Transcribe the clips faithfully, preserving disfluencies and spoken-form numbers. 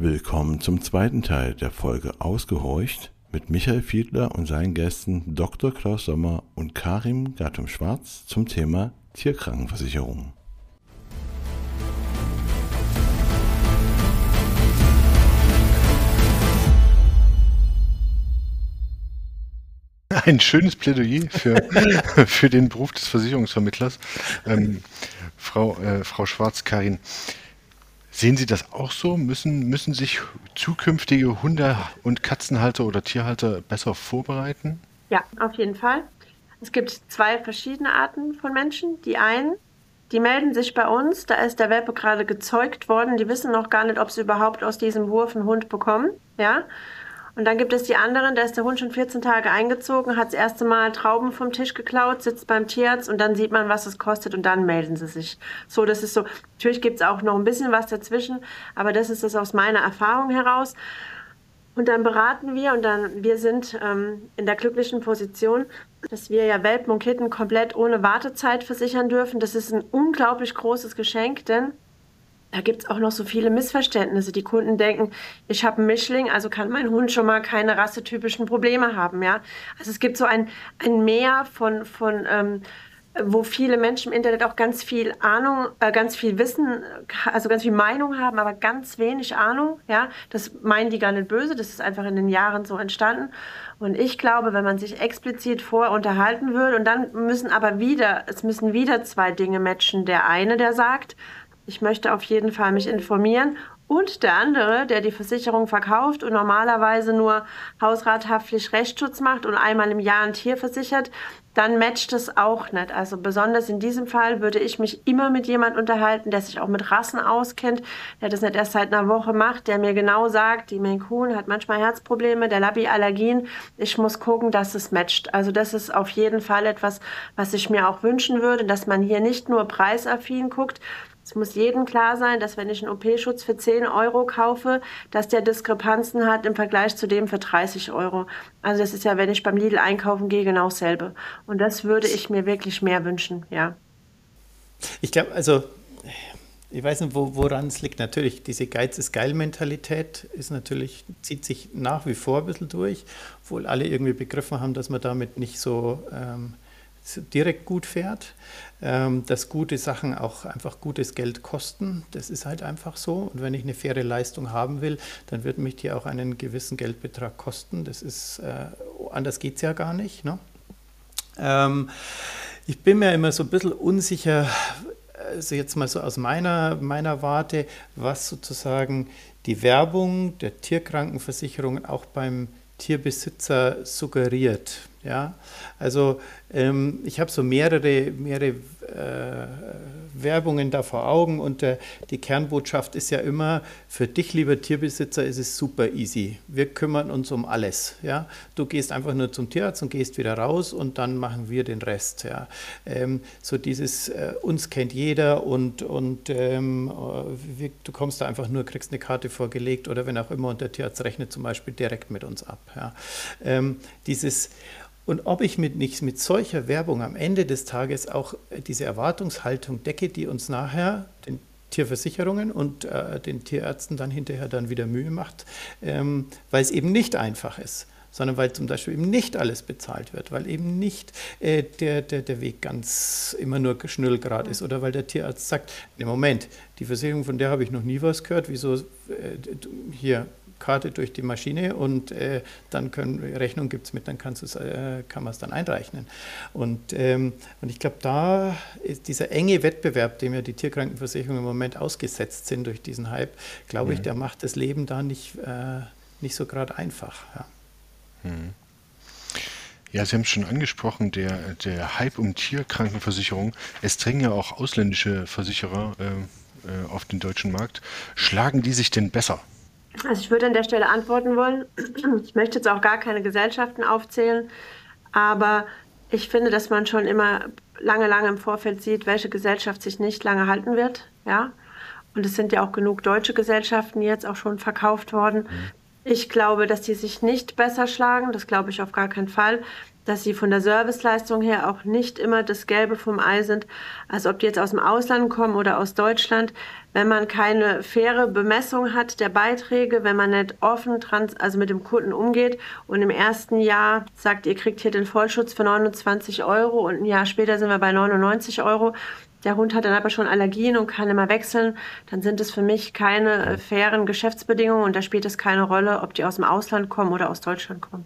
Willkommen zum zweiten Teil der Folge Ausgehorcht mit Michael Fiedler und seinen Gästen Doktor Klaus Sommer und Karim Gattum-Schwarz zum Thema Tierkrankenversicherung. Ein schönes Plädoyer für, für den Beruf des Versicherungsvermittlers. Ähm, Frau, äh, Frau Schwarz, Karin, sehen Sie das auch so? Müssen, müssen sich zukünftige Hunde- und Katzenhalter oder Tierhalter besser vorbereiten? Ja, auf jeden Fall. Es gibt zwei verschiedene Arten von Menschen. Die einen, die melden sich bei uns, da ist der Welpe gerade gezeugt worden, die wissen noch gar nicht, ob sie überhaupt aus diesem Wurf einen Hund bekommen. Ja? Und dann gibt es die anderen, da ist der Hund schon vierzehn Tage eingezogen, hat das erste Mal Trauben vom Tisch geklaut, sitzt beim Tierarzt und dann sieht man, was es kostet und dann melden sie sich. So, das ist so. Natürlich gibt es auch noch ein bisschen was dazwischen, aber das ist es aus meiner Erfahrung heraus. Und dann beraten wir und dann, wir sind ähm, in der glücklichen Position, dass wir ja Welpen und Kitten komplett ohne Wartezeit versichern dürfen. Das ist ein unglaublich großes Geschenk, denn da gibt es auch noch so viele Missverständnisse. Die Kunden denken, ich habe einen Mischling, also kann mein Hund schon mal keine rassetypischen Probleme haben. Ja? Also es gibt so ein, ein Meer von, von ähm, wo viele Menschen im Internet auch ganz viel Ahnung, äh, ganz viel Wissen, also ganz viel Meinung haben, aber ganz wenig Ahnung. Ja? Das meinen die gar nicht böse, das ist einfach in den Jahren so entstanden. Und ich glaube, wenn man sich explizit vorher unterhalten würde und dann müssen aber wieder, es müssen wieder zwei Dinge matchen. Der eine, der sagt, ich möchte auf jeden Fall mich informieren. Und der andere, der die Versicherung verkauft und normalerweise nur Hausrathaftpflicht Rechtsschutz macht und einmal im Jahr ein Tier versichert, dann matcht es auch nicht. Also besonders in diesem Fall würde ich mich immer mit jemand unterhalten, der sich auch mit Rassen auskennt, der das nicht erst seit einer Woche macht, der mir genau sagt, die Maine Coon hat manchmal Herzprobleme, der Labby Allergien. Ich muss gucken, dass es matcht. Also das ist auf jeden Fall etwas, was ich mir auch wünschen würde, dass man hier nicht nur preisaffin guckt. Es muss jedem klar sein, dass wenn ich einen O P-Schutz für zehn Euro kaufe, dass der Diskrepanzen hat im Vergleich zu dem für dreißig Euro. Also das ist ja, wenn ich beim Lidl einkaufen gehe, genau dasselbe. Und das würde ich mir wirklich mehr wünschen, ja. Ich glaube, also, ich weiß nicht, wo, woran es liegt. Natürlich, diese Geiz-ist-geil-Mentalität ist natürlich, zieht sich nach wie vor ein bisschen durch, obwohl alle irgendwie begriffen haben, dass man damit nicht so ähm, direkt gut fährt, ähm, dass gute Sachen auch einfach gutes Geld kosten. Das ist halt einfach so. Und wenn ich eine faire Leistung haben will, dann wird mich die auch einen gewissen Geldbetrag kosten. Das ist, äh, anders geht es ja gar nicht. Ne? Ähm, ich bin mir immer so ein bisschen unsicher, also jetzt mal so aus meiner, meiner Warte, was sozusagen die Werbung der Tierkrankenversicherungen auch beim Tierbesitzer suggeriert. Ja, also ähm, ich habe so mehrere, mehrere äh, Werbungen da vor Augen und der, die Kernbotschaft ist ja immer, für dich, lieber Tierbesitzer, ist es super easy. Wir kümmern uns um alles. Ja? Du gehst einfach nur zum Tierarzt und gehst wieder raus und dann machen wir den Rest. Ja? Ähm, so dieses, äh, uns kennt jeder und, und ähm, wir, du kommst da einfach nur, kriegst eine Karte vorgelegt oder wenn auch immer und der Tierarzt rechnet zum Beispiel direkt mit uns ab. Ja? Ähm, dieses Und ob ich mit, nicht mit solcher Werbung am Ende des Tages auch diese Erwartungshaltung decke, die uns nachher, den Tierversicherungen und äh, den Tierärzten dann hinterher dann wieder Mühe macht, ähm, weil es eben nicht einfach ist, sondern weil zum Beispiel eben nicht alles bezahlt wird, weil eben nicht äh, der, der, der Weg ganz immer nur schnüllgerad ist oder weil der Tierarzt sagt, im Moment, die Versicherung, von der habe ich noch nie was gehört, wieso äh, hier Karte durch die Maschine und äh, dann können, Rechnung gibt es mit, dann kannst äh, kann man es dann einrechnen. Und, ähm, und ich glaube, da ist dieser enge Wettbewerb, dem ja die Tierkrankenversicherungen im Moment ausgesetzt sind durch diesen Hype, glaube mhm. ich, der macht das Leben da nicht, äh, nicht so gerade einfach. Ja. Mhm. Ja, Sie haben es schon angesprochen, der, der Hype um Tierkrankenversicherung. Es drängen ja auch ausländische Versicherer äh, äh, auf den deutschen Markt. Schlagen die sich denn besser? Also ich würde an der Stelle antworten wollen. Ich möchte jetzt auch gar keine Gesellschaften aufzählen, aber ich finde, dass man schon immer lange, lange im Vorfeld sieht, welche Gesellschaft sich nicht lange halten wird. Ja? Und es sind ja auch genug deutsche Gesellschaften jetzt auch schon verkauft worden. Ich glaube, dass die sich nicht besser schlagen, das glaube ich auf gar keinen Fall. dass sie von der Serviceleistung her auch nicht immer das Gelbe vom Ei sind. Also ob die jetzt aus dem Ausland kommen oder aus Deutschland, wenn man keine faire Bemessung hat der Beiträge, wenn man nicht offen trans also mit dem Kunden umgeht und im ersten Jahr sagt, ihr kriegt hier den Vollschutz für neunundzwanzig Euro und ein Jahr später sind wir bei neunundneunzig Euro. Der Hund hat dann aber schon Allergien und kann immer wechseln, dann sind es für mich keine äh, fairen Geschäftsbedingungen und da spielt es keine Rolle, ob die aus dem Ausland kommen oder aus Deutschland kommen.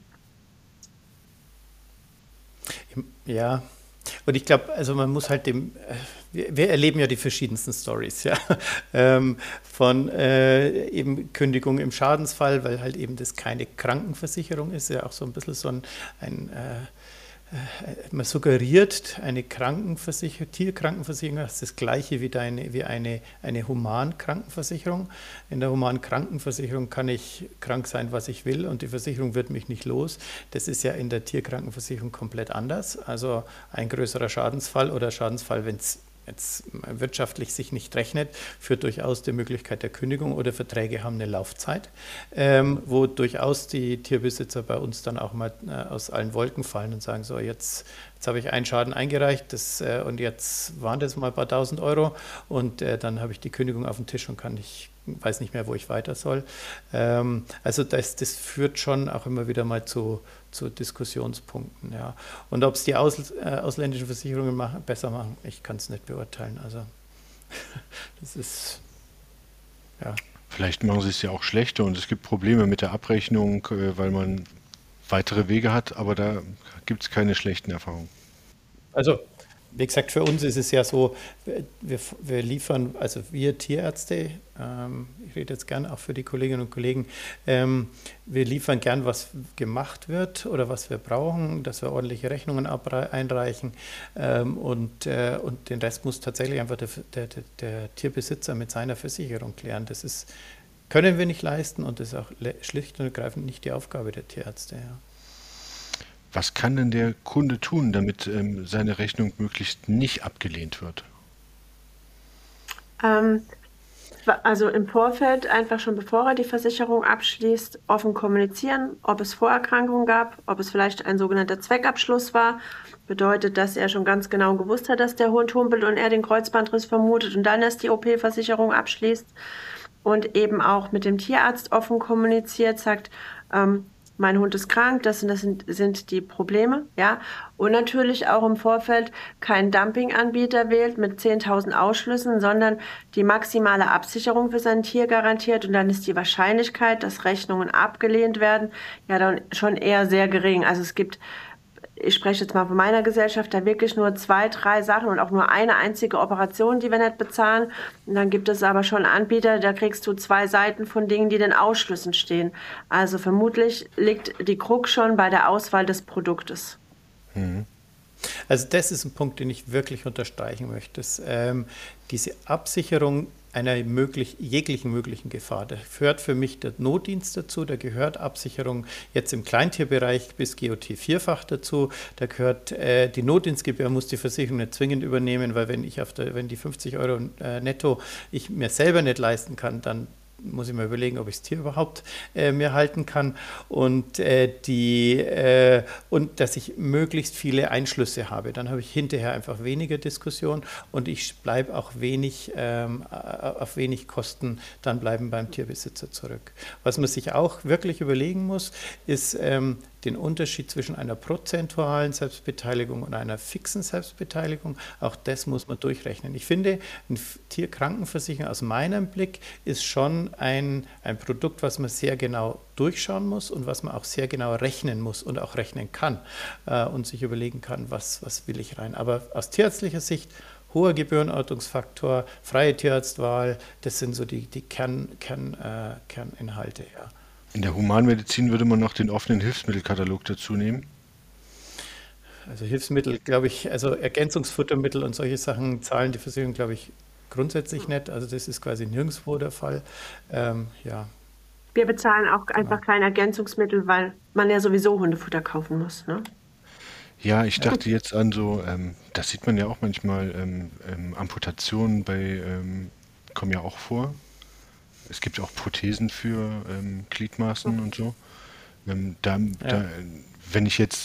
Ja, und ich glaube, also man muss halt dem, äh, wir, wir erleben ja die verschiedensten Stories, ja, ähm, von äh, eben Kündigung im Schadensfall, weil halt eben das keine Krankenversicherung ist, ja auch so ein bisschen so ein, ein äh, man suggeriert, eine Krankenversicherung, Tierkrankenversicherung ist das gleiche wie, deine, wie eine, eine Humankrankenversicherung. In der Humankrankenversicherung kann ich krank sein, was ich will und die Versicherung wird mich nicht los. Das ist ja in der Tierkrankenversicherung komplett anders. Also ein größerer Schadensfall oder Schadensfall, wenn es jetzt wirtschaftlich sich nicht rechnet, führt durchaus die Möglichkeit der Kündigung oder Verträge haben eine Laufzeit, ähm, wo durchaus die Tierbesitzer bei uns dann auch mal äh, aus allen Wolken fallen und sagen, so jetzt, jetzt habe ich einen Schaden eingereicht das, äh, und jetzt waren das mal ein paar tausend Euro und äh, dann habe ich die Kündigung auf dem Tisch und kann nicht, weiß nicht mehr, wo ich weiter soll. Ähm, also das, das führt schon auch immer wieder mal zu zu Diskussionspunkten, ja. Und ob es die Aus, äh, ausländischen Versicherungen machen, besser machen, ich kann es nicht beurteilen. Also das ist, ja. Vielleicht machen sie es ja auch schlechter und es gibt Probleme mit der Abrechnung, äh, weil man weitere Wege hat, aber da gibt es keine schlechten Erfahrungen. Also wie gesagt, für uns ist es ja so, wir, wir liefern, also wir Tierärzte, ähm, ich rede jetzt gern auch für die Kolleginnen und Kollegen, ähm, wir liefern gern, was gemacht wird oder was wir brauchen, dass wir ordentliche Rechnungen einreichen ähm, und, äh, und den Rest muss tatsächlich einfach der, der, der Tierbesitzer mit seiner Versicherung klären. Das ist, können wir nicht leisten und das ist auch schlicht und ergreifend nicht die Aufgabe der Tierärzte. Ja. Was kann denn der Kunde tun, damit ähm, seine Rechnung möglichst nicht abgelehnt wird? Ähm, also im Vorfeld, einfach schon bevor er die Versicherung abschließt, offen kommunizieren, ob es Vorerkrankungen gab, ob es vielleicht ein sogenannter Zweckabschluss war. Bedeutet, dass er schon ganz genau gewusst hat, dass der Hund humpelt und er den Kreuzbandriss vermutet und dann erst die O P-Versicherung abschließt. Und eben auch mit dem Tierarzt offen kommuniziert, sagt, ähm, mein Hund ist krank, das sind, das sind, sind die Probleme, ja. Und natürlich auch im Vorfeld keinen Dumpinganbieter wählt mit zehntausend Ausschlüssen, sondern die maximale Absicherung für sein Tier garantiert. Und dann ist die Wahrscheinlichkeit, dass Rechnungen abgelehnt werden, ja dann schon eher sehr gering. Also es gibt, ich spreche jetzt mal von meiner Gesellschaft, da wirklich nur zwei, drei Sachen und auch nur eine einzige Operation, die wir nicht bezahlen. Und dann gibt es aber schon Anbieter, da kriegst du zwei Seiten von Dingen, die in den Ausschlüssen stehen. Also vermutlich liegt die Krux schon bei der Auswahl des Produktes. Mhm. Also das ist ein Punkt, den ich wirklich unterstreichen möchte. Dass, ähm, diese Absicherung einer möglich, jeglichen möglichen Gefahr. Da gehört für mich der Notdienst dazu, da gehört Absicherung jetzt im Kleintierbereich bis G O T vierfach dazu, da gehört äh, die Notdienstgebühr, muss die Versicherung nicht zwingend übernehmen, weil wenn ich auf der, wenn die fünfzig Euro äh, netto ich mir selber nicht leisten kann, dann muss ich mir überlegen, ob ich das Tier überhaupt äh, mir halten kann und, äh, die, äh, und dass ich möglichst viele Einschlüsse habe. Dann habe ich hinterher einfach weniger Diskussion und ich bleibe auch wenig, ähm, auf wenig Kosten dann bleiben beim Tierbesitzer zurück. Was man sich auch wirklich überlegen muss, ist ähm, den Unterschied zwischen einer prozentualen Selbstbeteiligung und einer fixen Selbstbeteiligung. Auch das muss man durchrechnen. Ich finde, eine Tierkrankenversicherung aus meinem Blick ist schon ein, ein Produkt, was man sehr genau durchschauen muss und was man auch sehr genau rechnen muss und auch rechnen kann äh, und sich überlegen kann, was, was will ich rein. Aber aus tierärztlicher Sicht hoher Gebührenortungsfaktor, freie Tierarztwahl, das sind so die, die Kern, Kern, äh, Kerninhalte. Ja. In der Humanmedizin würde man noch den offenen Hilfsmittelkatalog dazu nehmen? Also Hilfsmittel, glaube ich, also Ergänzungsfuttermittel und solche Sachen zahlen die Versicherung, glaube ich, grundsätzlich nicht. Also das ist quasi nirgendwo der Fall. Ähm, ja. Wir bezahlen auch einfach kein Ergänzungsmittel, weil man ja sowieso Hundefutter kaufen muss, ne? Ja, ich dachte jetzt an so, ähm, das sieht man ja auch manchmal, ähm, ähm, Amputationen bei, ähm, kommen ja auch vor. Es gibt auch Prothesen für ähm, Gliedmaßen und so. Ähm, da, Ja. da, wenn ich jetzt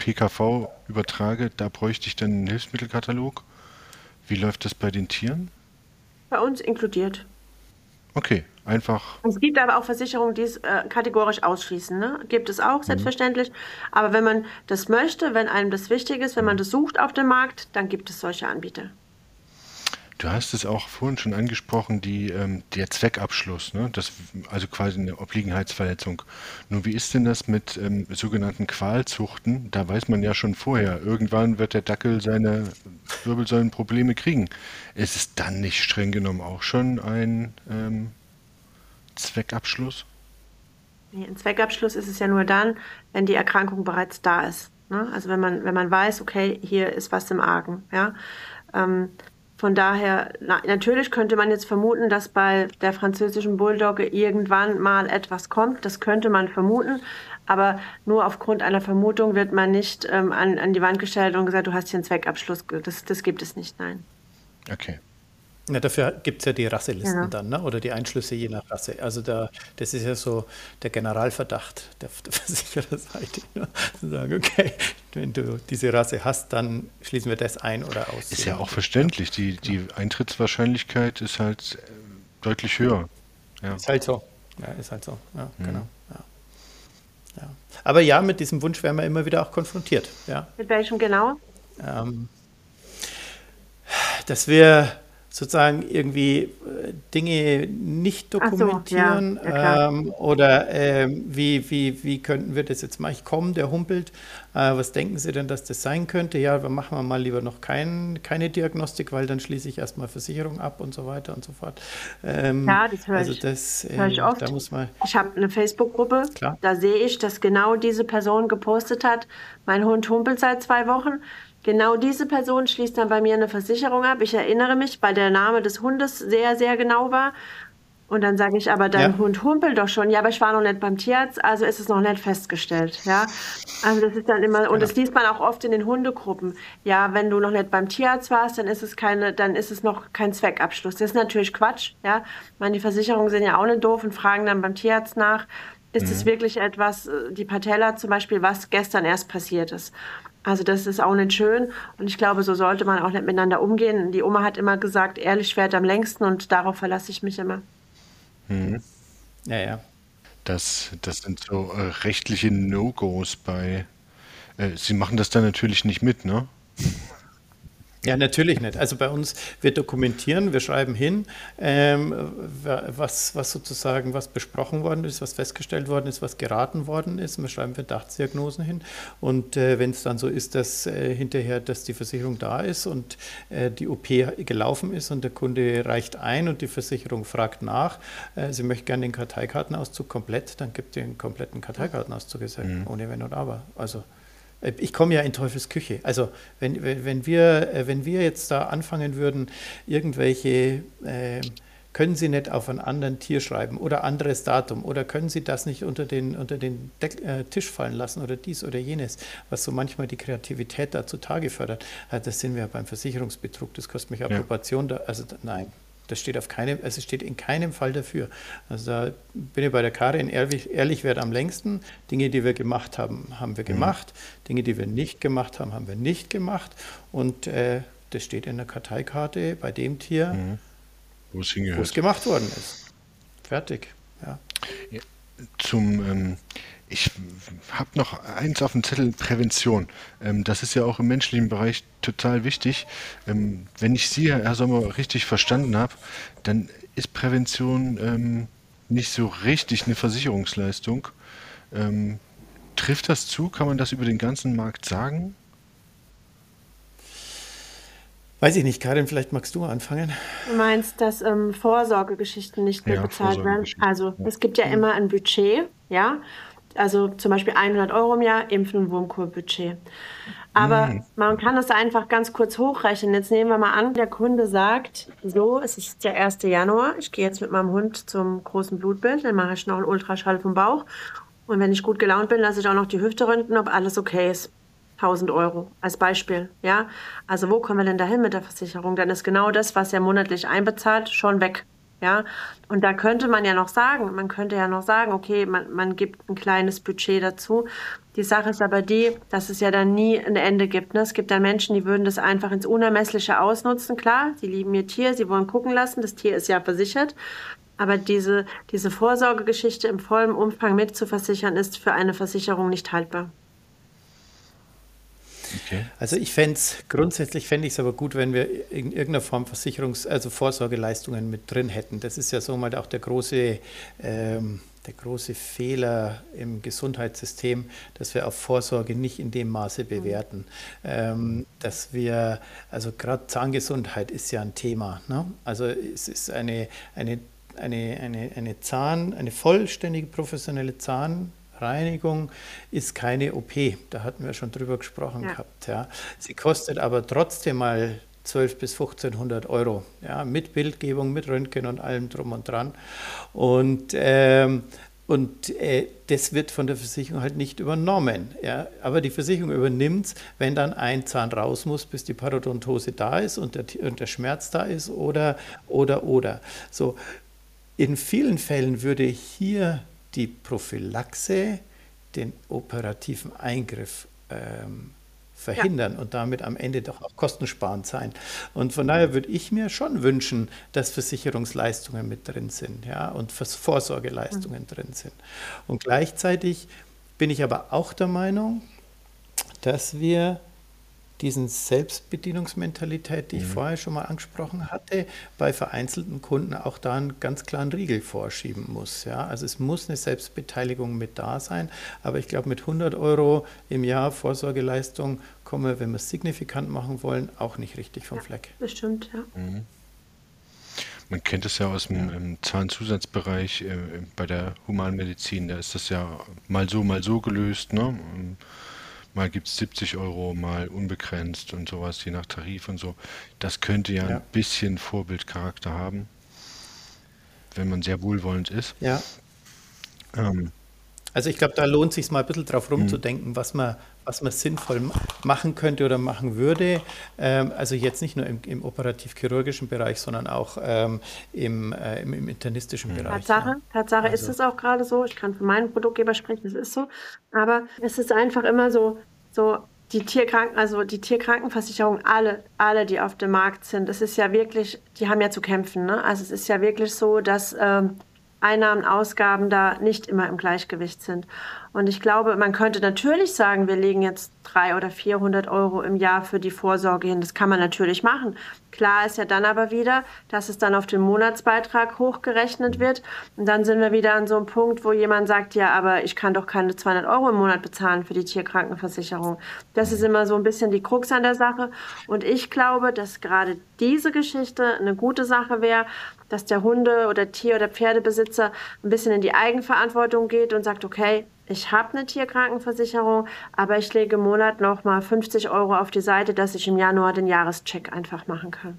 P K V übertrage, da bräuchte ich dann einen Hilfsmittelkatalog. Wie läuft das bei den Tieren? Bei uns inkludiert. Okay, einfach. Es gibt aber auch Versicherungen, die es äh, kategorisch ausschließen. Ne? Gibt es auch, selbstverständlich. Aber wenn man das möchte, wenn einem das wichtig ist, wenn man das sucht auf dem Markt, dann gibt es solche Anbieter. Du hast es auch vorhin schon angesprochen, die, ähm, der Zweckabschluss, ne? Das, also quasi eine Obliegenheitsverletzung. Nun, wie ist denn das mit ähm, sogenannten Qualzuchten? Da weiß man ja schon vorher, irgendwann wird der Dackel seine Wirbelsäulenprobleme kriegen. Ist es dann nicht streng genommen auch schon ein ähm, Zweckabschluss? Nee, ein Zweckabschluss ist es ja nur dann, wenn die Erkrankung bereits da ist. Ne? Also wenn man, wenn man weiß, okay, hier ist was im Argen. Ja? Ähm, Von daher, na, natürlich könnte man jetzt vermuten, dass bei der französischen Bulldogge irgendwann mal etwas kommt. Das könnte man vermuten. Aber nur aufgrund einer Vermutung wird man nicht ähm, an, an die Wand gestellt und gesagt, du hast hier einen Zweckabschluss. Das, das gibt es nicht, nein. Okay. Ja, dafür gibt es ja die Rasselisten Genau. dann, ne? Oder die Einschlüsse je nach Rasse. Also da, das ist ja so der Generalverdacht der, der Versichererseite. Ne? Zu sagen, okay, wenn du diese Rasse hast, dann schließen wir das ein oder aus. Ist je ja auch nachdem. verständlich. Die, die Eintrittswahrscheinlichkeit ist halt äh, deutlich höher. Ja. Ist halt so. Ja, ist halt so. Ja, genau. Ja. Ja. Aber ja, mit diesem Wunsch werden wir immer wieder auch konfrontiert. Ja. Mit welchem genau? Ähm, dass wir sozusagen irgendwie äh, Dinge nicht Ach so, dokumentieren ja, ja, klar. ähm, oder ähm, wie, wie, wie könnten wir das jetzt machen? Ich komme, der humpelt. Äh, was denken Sie denn, dass das sein könnte? Ja, dann machen wir mal lieber noch kein, keine Diagnostik, weil dann schließe ich erstmal Versicherung ab und so weiter und so fort. Ähm, Ja, das höre also ich. das, Höre ich äh, oft. da muss man, Ich habe eine Facebook-Gruppe, klar. da sehe ich, dass genau diese Person gepostet hat, mein Hund humpelt seit zwei Wochen. Genau diese Person schließt dann bei mir eine Versicherung ab. Ich erinnere mich, weil der Name des Hundes sehr, sehr genau war. Und dann sage ich, aber dein Ja, Hund humpelt doch schon. Ja, aber ich war noch nicht beim Tierarzt, also ist es noch nicht festgestellt. Ja, also das ist dann immer, und genau. das liest man auch oft in den Hundegruppen. Ja, wenn du noch nicht beim Tierarzt warst, dann ist es keine, dann ist es noch kein Zweckabschluss. Das ist natürlich Quatsch. Ja, ich meine, die Versicherungen sind ja auch nicht doof und fragen dann beim Tierarzt nach. Ist es wirklich etwas, äh, die Patella zum Beispiel, was gestern erst passiert ist? Also das ist auch nicht schön und ich glaube, so sollte man auch nicht miteinander umgehen. Die Oma hat immer gesagt, ehrlich schwert am längsten und darauf verlasse ich mich immer. Ja, ja. Das, das sind so äh, rechtliche No-Gos bei. Äh, Sie machen das dann natürlich nicht mit, ne? Ja, natürlich nicht. Also bei uns, wir dokumentieren, wir schreiben hin, ähm, was, was sozusagen, was besprochen worden ist, was festgestellt worden ist, was geraten worden ist. Wir schreiben Verdachtsdiagnosen hin. Und äh, wenn es dann so ist, dass äh, hinterher, dass die Versicherung da ist und äh, die O P gelaufen ist und der Kunde reicht ein und die Versicherung fragt nach, äh, sie möchte gerne den Karteikartenauszug komplett, dann gibt ihr den kompletten Karteikartenauszug, ist halt ohne Wenn und Aber. Also ich komme ja in Teufels Küche. Also wenn, wenn, wenn, wir, äh, wenn wir jetzt da anfangen würden, irgendwelche, äh, können Sie nicht auf einen anderen Tier schreiben oder anderes Datum oder können Sie das nicht unter den, unter den Deck, äh, Tisch fallen lassen oder dies oder jenes, was so manchmal die Kreativität da zutage fördert, äh, das sind wir ja beim Versicherungsbetrug, das kostet mich Ja. Approbation. Da, also da, nein. Das steht auf keinem, also es steht in keinem Fall dafür. Also da bin ich bei der Karin, ehrlich, ehrlich wird am längsten. Dinge, die wir gemacht haben, haben wir gemacht. Dinge, die wir nicht gemacht haben, haben wir nicht gemacht. Und äh, das steht in der Karteikarte bei dem Tier, Wo es wo es hingehört. gemacht worden ist. Fertig. Ja. Ja, zum, ähm, ich habe noch eins auf dem Zettel, Prävention. Ähm, das ist ja auch im menschlichen Bereich total wichtig. Ähm, wenn ich Sie, Herr Sommer, richtig verstanden habe, dann ist Prävention ähm, nicht so richtig eine Versicherungsleistung. Ähm, trifft das zu? Kann man das über den ganzen Markt sagen? Weiß ich nicht, Karin, vielleicht magst du anfangen. Du meinst, dass ähm, Vorsorgegeschichten nicht mehr Ja, bezahlt werden? Vorsorgegeschichten. Also Ja. es gibt ja immer ein Budget, ja. Also zum Beispiel hundert Euro im Jahr Impfen- und Wurmkurbudget. Aber man kann das einfach ganz kurz hochrechnen. Jetzt nehmen wir mal an, der Kunde sagt, so, es ist der erste Januar, ich gehe jetzt mit meinem Hund zum großen Blutbild, dann mache ich noch einen Ultraschall vom Bauch. Und wenn ich gut gelaunt bin, lasse ich auch noch die Hüfte röntgen, ob alles okay ist. tausend Euro als Beispiel, ja. Also wo kommen wir denn dahin mit der Versicherung? Dann ist genau das, was er monatlich einbezahlt, schon weg. Ja, und da könnte man ja noch sagen, man könnte ja noch sagen, okay, man, man gibt ein kleines Budget dazu. Die Sache ist aber die, dass es ja dann nie ein Ende gibt. Ne? Es gibt dann Menschen, die würden das einfach ins Unermessliche ausnutzen. Klar, sie lieben ihr Tier, sie wollen gucken lassen, das Tier ist ja versichert. Aber diese, diese Vorsorgegeschichte im vollen Umfang mitzuversichern, ist für eine Versicherung nicht haltbar. Okay. Also ich fände es, grundsätzlich fände ich es aber gut, wenn wir in irgendeiner Form Versicherungs-, also Vorsorgeleistungen mit drin hätten. Das ist ja so mal auch der große, ähm, der große Fehler im Gesundheitssystem, dass wir auf Vorsorge nicht in dem Maße bewerten. Ähm, dass wir, also gerade Zahngesundheit ist ja ein Thema, ne? Also es ist eine, eine, eine, eine, eine Zahn, eine vollständige professionelle Zahn Reinigung ist keine O P, da hatten wir schon drüber gesprochen Ja. gehabt. Ja. Sie kostet aber trotzdem mal zwölf bis fünfzehnhundert Euro, ja, mit Bildgebung, mit Röntgen und allem drum und dran. Und, ähm, und äh, das wird von der Versicherung halt nicht übernommen. Ja. Aber die Versicherung übernimmt es, wenn dann ein Zahn raus muss, bis die Parodontose da ist und der, und der Schmerz da ist oder, oder, oder. So, in vielen Fällen würde hier die Prophylaxe den operativen Eingriff ähm, verhindern ja. und damit am Ende doch auch kostensparend sein. Und von daher würde ich mir schon wünschen, dass Versicherungsleistungen mit drin sind, ja, und Vorsorgeleistungen mhm. drin sind. Und gleichzeitig bin ich aber auch der Meinung, dass wir diesen Selbstbedienungsmentalität, die ich mhm. vorher schon mal angesprochen hatte, bei vereinzelten Kunden auch da einen ganz klaren Riegel vorschieben muss. Ja? Also es muss eine Selbstbeteiligung mit da sein, aber ich glaube, mit hundert Euro im Jahr Vorsorgeleistung kommen wir, wenn wir es signifikant machen wollen, auch nicht richtig vom Ja, Fleck. bestimmt, ja. Mhm. Man kennt es ja aus dem ähm, Zahnzusatzbereich äh, bei der Humanmedizin, da ist das ja mal so, mal so gelöst, ne? Mal gibt es siebzig Euro, mal unbegrenzt und sowas, je nach Tarif und so. Das könnte ja, Ja. ein bisschen Vorbildcharakter haben, wenn man sehr wohlwollend ist. Ja. Ähm, Also ich glaube, da lohnt es sich mal ein bisschen drauf rumzudenken, was man, was man sinnvoll ma- machen könnte oder machen würde. Ähm, also jetzt nicht nur im, im operativ-chirurgischen Bereich, sondern auch ähm, im, äh, im, im internistischen Bereich. Tatsache, Ja. Tatsache ist Also- es auch gerade so. Ich kann für meinen Produktgeber sprechen, es ist so. Aber es ist einfach immer so, so die Tierkranken, also die Tierkrankenversicherung, alle, alle, die auf dem Markt sind, es ist ja wirklich, die haben ja zu kämpfen, ne? Also es ist ja wirklich so, dass ähm, Einnahmen, Ausgaben da nicht immer im Gleichgewicht sind. Und ich glaube, man könnte natürlich sagen, wir legen jetzt dreihundert oder vierhundert Euro im Jahr für die Vorsorge hin. Das kann man natürlich machen. Klar ist ja dann aber wieder, dass es dann auf den Monatsbeitrag hochgerechnet wird. Und dann sind wir wieder an so einem Punkt, wo jemand sagt, ja, aber ich kann doch keine zweihundert Euro im Monat bezahlen für die Tierkrankenversicherung. Das ist immer so ein bisschen die Krux an der Sache. Und ich glaube, dass gerade diese Geschichte eine gute Sache wäre, dass der Hunde- oder Tier- oder Pferdebesitzer ein bisschen in die Eigenverantwortung geht und sagt, okay, ich habe eine Tierkrankenversicherung, aber ich lege im Monat noch mal fünfzig Euro auf die Seite, dass ich im Januar den Jahrescheck einfach machen kann.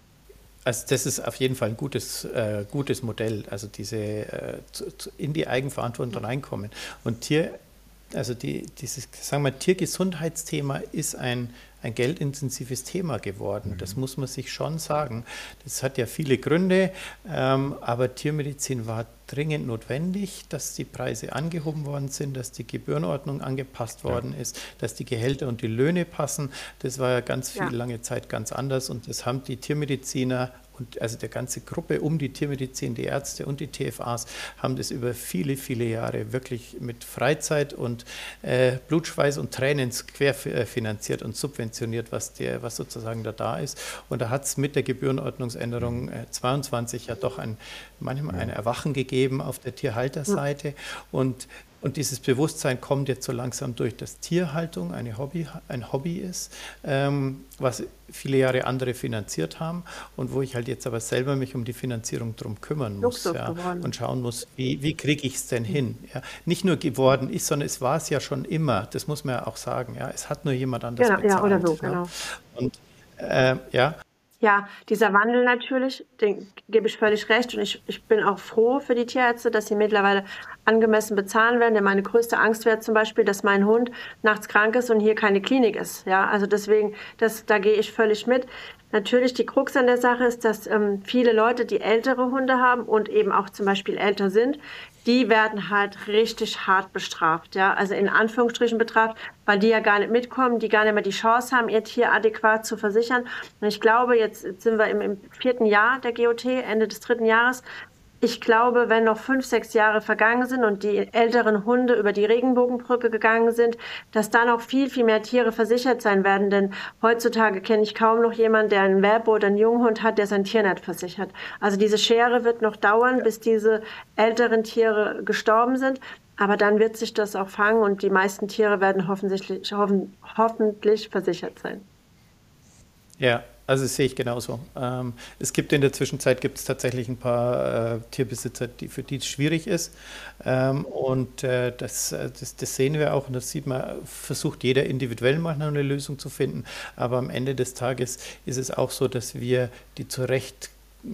Also das ist auf jeden Fall ein gutes, äh, gutes Modell, also diese äh, zu, zu, in die Eigenverantwortung reinkommen. Und Tier, also die, dieses, sagen wir, Tiergesundheitsthema ist ein, ein geldintensives Thema geworden. Das muss man sich schon sagen. Das hat ja viele Gründe, ähm, aber Tiermedizin war dringend notwendig, dass die Preise angehoben worden sind, dass die Gebührenordnung angepasst worden ja. ist, dass die Gehälter und die Löhne passen. Das war ja ganz viel, ja. lange Zeit ganz anders und das haben die Tiermediziner und also der ganze Gruppe um die Tiermedizin, die Ärzte und die T F As haben das über viele, viele Jahre wirklich mit Freizeit und äh, Blutschweiß und Tränen querfinanziert und subventioniert, was, der, was sozusagen da da ist. Und da hat es mit der Gebührenordnungsänderung äh, zweiundzwanzig ja doch ein, manchmal ein Erwachen gegeben auf der Tierhalterseite. Und Und dieses Bewusstsein kommt jetzt so langsam durch, dass Tierhaltung eine Hobby, ein Hobby ist, ähm, was viele Jahre andere finanziert haben und wo ich halt jetzt aber selber mich um die Finanzierung drum kümmern muss ja, und schauen muss, wie, wie kriege ich es denn hin. Ja. Nicht nur geworden ist, sondern es war es ja schon immer, das muss man ja auch sagen. Ja. Es hat nur jemand anders genau, bezahlt. Ja, oder so, ja. genau. Und äh, ja, Ja, dieser Wandel natürlich, den gebe ich völlig recht. Und ich, ich bin auch froh für die Tierärzte, dass sie mittlerweile angemessen bezahlen werden. Denn meine größte Angst wäre zum Beispiel, dass mein Hund nachts krank ist und hier keine Klinik ist. Ja, also deswegen, das, da gehe ich völlig mit. Natürlich, die Krux an der Sache ist, dass ähm, viele Leute, die ältere Hunde haben und eben auch zum Beispiel älter sind, die werden halt richtig hart bestraft, ja, also in Anführungsstrichen bestraft, weil die ja gar nicht mitkommen, die gar nicht mehr die Chance haben, ihr Tier adäquat zu versichern. Und ich glaube, jetzt sind wir im, im vierten Jahr der G O T, Ende des dritten Jahres. Ich glaube, wenn noch fünf, sechs Jahre vergangen sind und die älteren Hunde über die Regenbogenbrücke gegangen sind, dass da noch viel, viel mehr Tiere versichert sein werden. Denn heutzutage kenne ich kaum noch jemanden, der einen Welpe oder einen Junghund hat, der sein Tier nicht versichert. Also diese Schere wird noch dauern, bis diese älteren Tiere gestorben sind. Aber dann wird sich das auch fangen und die meisten Tiere werden hoffentlich, hoffen, hoffentlich versichert sein. Ja, also das sehe ich genauso. Ähm, es gibt in der Zwischenzeit gibt es tatsächlich ein paar äh, Tierbesitzer, die, für die es schwierig ist. Ähm, und äh, das, äh, das, das sehen wir auch und das sieht man, versucht jeder individuell mal eine Lösung zu finden. Aber am Ende des Tages ist es auch so, dass wir die zurecht äh,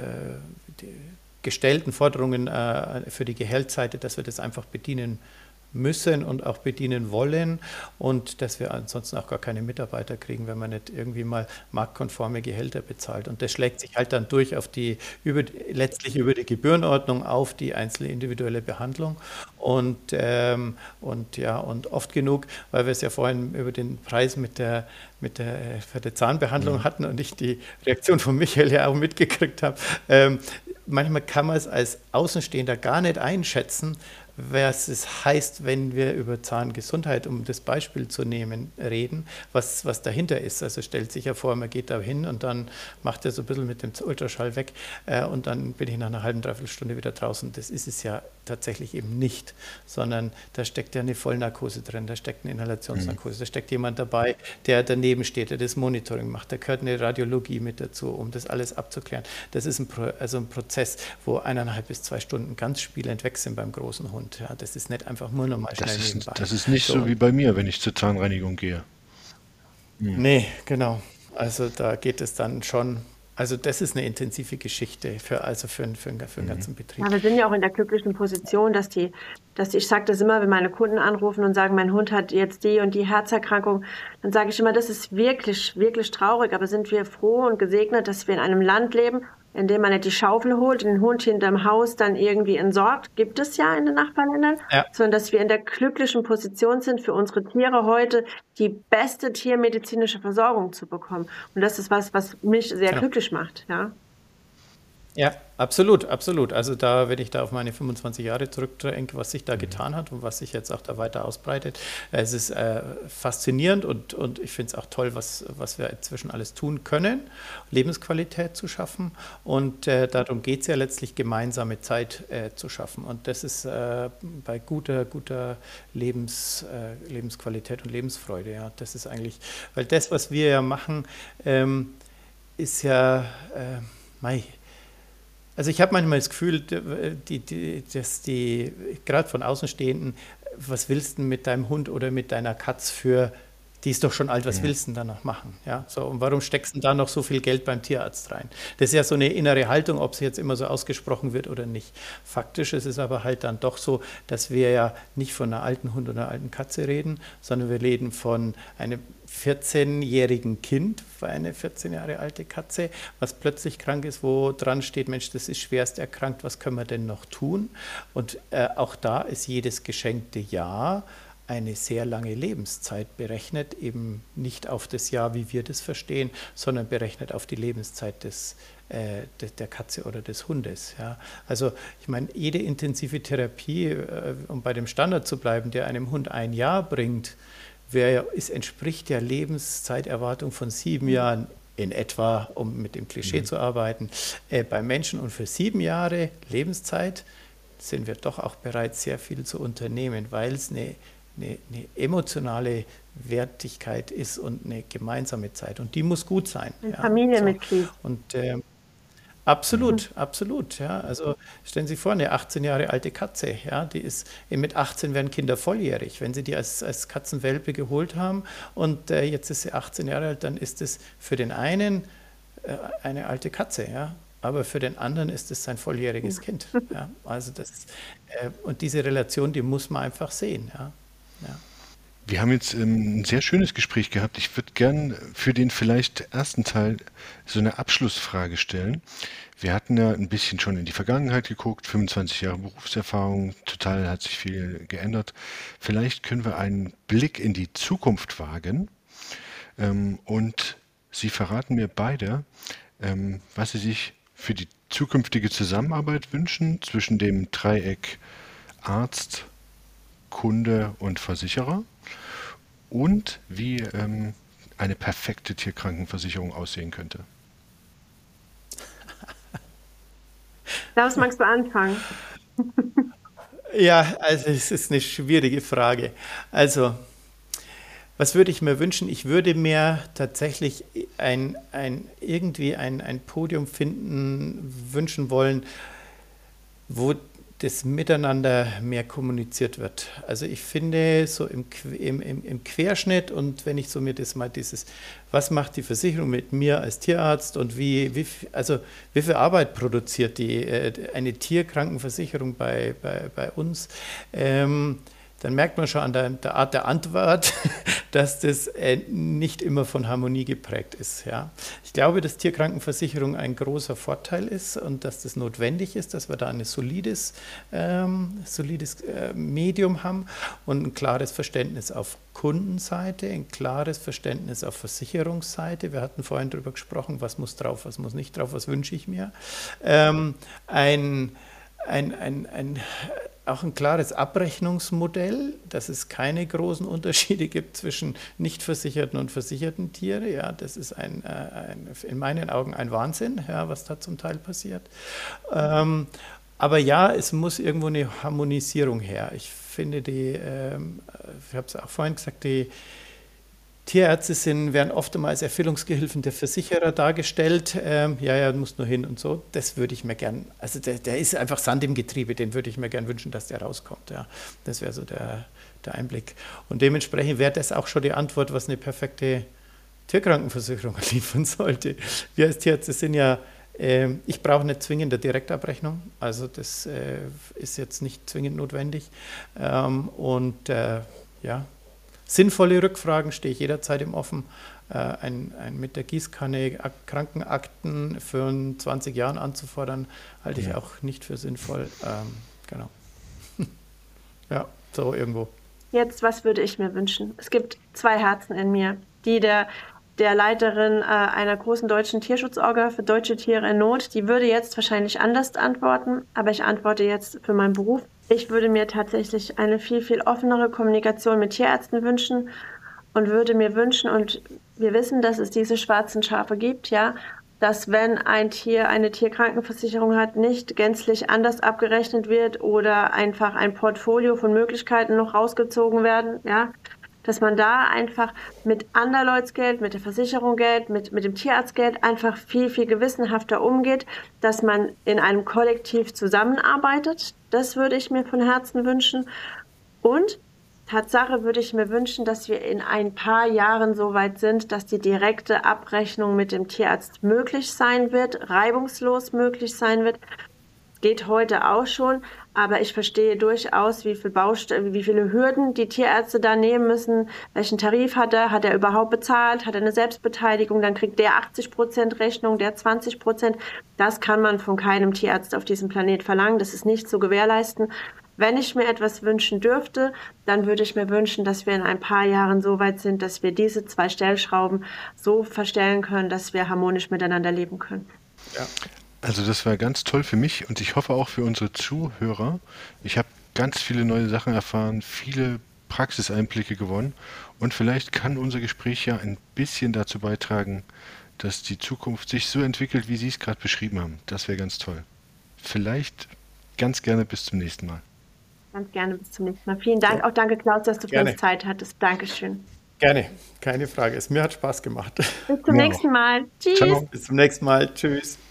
die gestellten Forderungen äh, für die Gehaltsseite, dass wir das einfach bedienen müssen und auch bedienen wollen und dass wir ansonsten auch gar keine Mitarbeiter kriegen, wenn man nicht irgendwie mal marktkonforme Gehälter bezahlt. Und das schlägt sich halt dann durch auf die, über, letztlich über die Gebührenordnung auf die einzelne individuelle Behandlung. Und, ähm, und ja, und oft genug, weil wir es ja vorhin über den Preis mit der, mit der, für die Zahnbehandlung hatten und ich die Reaktion von Michael ja auch mitgekriegt habe, ähm, manchmal kann man es als Außenstehender gar nicht einschätzen, was es heißt, wenn wir über Zahngesundheit, um das Beispiel zu nehmen, reden, was, was dahinter ist. Also stellt sich ja vor, man geht da hin und dann macht er so ein bisschen mit dem Ultraschall weg äh, und dann bin ich nach einer halben, dreiviertel Stunde wieder draußen. Das ist es ja tatsächlich eben nicht, sondern da steckt ja eine Vollnarkose drin, da steckt eine Inhalationsnarkose, mhm. da steckt jemand dabei, der daneben steht, der das Monitoring macht, da gehört eine Radiologie mit dazu, um das alles abzuklären. Das ist ein, Pro, also ein Prozess, wo eineinhalb bis zwei Stunden ganz spielend weg sind beim großen Hund. Ja, das ist nicht einfach nur normal schnell das nebenbei. Ist, das ist nicht so, so wie bei mir, wenn ich zur Zahnreinigung gehe. Hm. Nee, genau. Also da geht es dann schon, also das ist eine intensive Geschichte, für, also für, für, für, für den ganzen Betrieb. Ja, wir sind ja auch in der glücklichen Position, dass die, dass die, ich sage das immer, wenn meine Kunden anrufen und sagen, mein Hund hat jetzt die und die Herzerkrankung, dann sage ich immer, das ist wirklich, wirklich traurig, aber sind wir froh und gesegnet, dass wir in einem Land leben, in dem man nicht die Schaufel holt, den Hund hinterm Haus dann irgendwie entsorgt, gibt es ja in den Nachbarländern, ja. sondern dass wir in der glücklichen Position sind, für unsere Tiere heute die beste tiermedizinische Versorgung zu bekommen. Und das ist was, was mich sehr ja. glücklich macht, ja. Ja, absolut, absolut. Also da, wenn ich da auf meine fünfundzwanzig Jahre zurückdenke, was sich da getan hat und was sich jetzt auch da weiter ausbreitet, es ist äh, faszinierend und, und ich finde es auch toll, was, was wir inzwischen alles tun können, Lebensqualität zu schaffen und äh, darum geht es ja letztlich, gemeinsame Zeit äh, zu schaffen und das ist äh, bei guter, guter Lebens, äh, Lebensqualität und Lebensfreude, ja, das ist eigentlich, weil das, was wir ja machen, ähm, ist ja, äh, mei, Also ich habe manchmal das Gefühl, die, die, dass die, gerade von Außenstehenden, was willst du mit deinem Hund oder mit deiner Katz für, die ist doch schon alt, was ja. willst du denn da noch machen? Ja, so, und warum steckst du da noch so viel Geld beim Tierarzt rein? Das ist ja so eine innere Haltung, ob sie jetzt immer so ausgesprochen wird oder nicht. Faktisch ist es aber halt dann doch so, dass wir ja nicht von einer alten Hund oder einer alten Katze reden, sondern wir reden von einem vierzehnjährigen Kind, eine vierzehn Jahre alte Katze, was plötzlich krank ist, wo dran steht, Mensch, das ist schwerst erkrankt, was können wir denn noch tun? Und äh, auch da ist jedes geschenkte Jahr eine sehr lange Lebenszeit berechnet, eben nicht auf das Jahr, wie wir das verstehen, sondern berechnet auf die Lebenszeit des, äh, de, der Katze oder des Hundes. Ja. Also ich meine, jede intensive Therapie, äh, um bei dem Standard zu bleiben, der einem Hund ein Jahr bringt, Wer, es entspricht der Lebenszeiterwartung von sieben Jahren in etwa, um mit dem Klischee mhm. zu arbeiten, äh, bei Menschen. Und für sieben Jahre Lebenszeit sind wir doch auch bereit, sehr viel zu unternehmen, weil es eine, eine, eine emotionale Wertigkeit ist und eine gemeinsame Zeit. Und die muss gut sein. Ein ja. Familienmitglied. So. Und äh, Absolut, mhm. absolut. Ja. Also stellen Sie sich vor, eine achtzehn Jahre alte Katze, ja, die ist mit achtzehn werden Kinder volljährig. Wenn Sie die als, als Katzenwelpe geholt haben und äh, jetzt ist sie achtzehn Jahre alt, dann ist es für den einen äh, eine alte Katze, ja, aber für den anderen ist es sein volljähriges mhm. Kind. Ja. Also das äh, und diese Relation, die muss man einfach sehen. Ja. Ja. Wir haben jetzt ähm, ein sehr schönes Gespräch gehabt. Ich würde gern für den vielleicht ersten Teil so eine Abschlussfrage stellen. Wir hatten ja ein bisschen schon in die Vergangenheit geguckt, fünfundzwanzig Jahre Berufserfahrung, total hat sich viel geändert. Vielleicht können wir einen Blick in die Zukunft wagen. Ähm, und Sie verraten mir beide, ähm, was Sie sich für die zukünftige Zusammenarbeit wünschen zwischen dem Dreieck Arzt, Kunde und Versicherer und wie ähm, eine perfekte Tierkrankenversicherung aussehen könnte. Klaus, magst du anfangen? Ja, also es ist eine schwierige Frage. Also, was würde ich mir wünschen? Ich würde mir tatsächlich ein, ein, irgendwie ein, ein Podium finden, wünschen wollen, wo das Miteinander mehr kommuniziert wird. Also ich finde so im, im, im, im Querschnitt und wenn ich so mir das mal dieses, was macht die Versicherung mit mir als Tierarzt und wie, wie, also wie viel Arbeit produziert die, äh, eine Tierkrankenversicherung bei, bei, bei uns, ähm, dann merkt man schon an der, der Art der Antwort, dass das äh, nicht immer von Harmonie geprägt ist. Ja. Ich glaube, dass Tierkrankenversicherung ein großer Vorteil ist und dass das notwendig ist, dass wir da ein solides, ähm, solides äh, Medium haben und ein klares Verständnis auf Kundenseite, ein klares Verständnis auf Versicherungsseite. Wir hatten vorhin darüber gesprochen, was muss drauf, was muss nicht drauf, was wünsche ich mir. Ähm, ein, ein, ein, ein Auch ein klares Abrechnungsmodell, dass es keine großen Unterschiede gibt zwischen nicht versicherten und versicherten Tieren. Ja, das ist ein, ein, in meinen Augen ein Wahnsinn, ja, was da zum Teil passiert. Ähm, aber ja, es muss irgendwo eine Harmonisierung her. Ich finde, die, ähm, ich habe es auch vorhin gesagt, die Tierärzte sind, werden oftmals Erfüllungsgehilfen der Versicherer dargestellt. Ähm, ja, ja, du musst nur hin und so. Das würde ich mir gern, also der, der ist einfach Sand im Getriebe, den würde ich mir gern wünschen, dass der rauskommt. Ja. Das wäre so der, der Einblick. Und dementsprechend wäre das auch schon die Antwort, was eine perfekte Tierkrankenversicherung liefern sollte. Wir als Tierärzte sind ja, äh, ich brauche nicht zwingend eine Direktabrechnung, also das äh, ist jetzt nicht zwingend notwendig. Ähm, und äh, ja, sinnvolle Rückfragen stehe ich jederzeit im Offen. Äh, ein, ein mit der Gießkanne Ak- Krankenakten für zwanzig Jahren anzufordern, halte ich Ja. auch nicht für sinnvoll. Ähm, genau. Ja, so irgendwo. Jetzt, was würde ich mir wünschen? Es gibt zwei Herzen in mir, die der, der Leiterin äh, einer großen deutschen Tierschutzorga für deutsche Tiere in Not, die würde jetzt wahrscheinlich anders antworten, aber ich antworte jetzt für meinen Beruf. Ich würde mir tatsächlich eine viel, viel offenere Kommunikation mit Tierärzten wünschen und würde mir wünschen, und wir wissen, dass es diese schwarzen Schafe gibt, ja, dass wenn ein Tier eine Tierkrankenversicherung hat, nicht gänzlich anders abgerechnet wird oder einfach ein Portfolio von Möglichkeiten noch rausgezogen werden, ja, dass man da einfach mit Anderleutsgeld, mit der Versicherung Geld, mit, mit dem Tierarztgeld einfach viel, viel gewissenhafter umgeht, dass man in einem Kollektiv zusammenarbeitet. Das würde ich mir von Herzen wünschen. Und Tatsache würde ich mir wünschen, dass wir in ein paar Jahren so weit sind, dass die direkte Abrechnung mit dem Tierarzt möglich sein wird, reibungslos möglich sein wird. Geht heute auch schon, aber ich verstehe durchaus, wie viel Baustelle, wie viele Hürden die Tierärzte da nehmen müssen. Welchen Tarif hat er? Hat er überhaupt bezahlt? Hat er eine Selbstbeteiligung? Dann kriegt der achtzig Prozent Rechnung, der zwanzig Prozent. Das kann man von keinem Tierarzt auf diesem Planet verlangen. Das ist nicht zu gewährleisten. Wenn ich mir etwas wünschen dürfte, dann würde ich mir wünschen, dass wir in ein paar Jahren so weit sind, dass wir diese zwei Stellschrauben so verstellen können, dass wir harmonisch miteinander leben können. Ja. Also das war ganz toll für mich und ich hoffe auch für unsere Zuhörer. Ich habe ganz viele neue Sachen erfahren, viele Praxiseinblicke gewonnen und vielleicht kann unser Gespräch ja ein bisschen dazu beitragen, dass die Zukunft sich so entwickelt, wie Sie es gerade beschrieben haben. Das wäre ganz toll. Vielleicht ganz gerne bis zum nächsten Mal. Ganz gerne bis zum nächsten Mal. Vielen Dank. Auch danke, Klaus, dass du für Gerne. uns Zeit hattest. Dankeschön. Gerne, keine Frage. Es mir hat Spaß gemacht. Bis zum Mir nächsten Mal. Tschüss. Ciao. Bis zum nächsten Mal. Tschüss.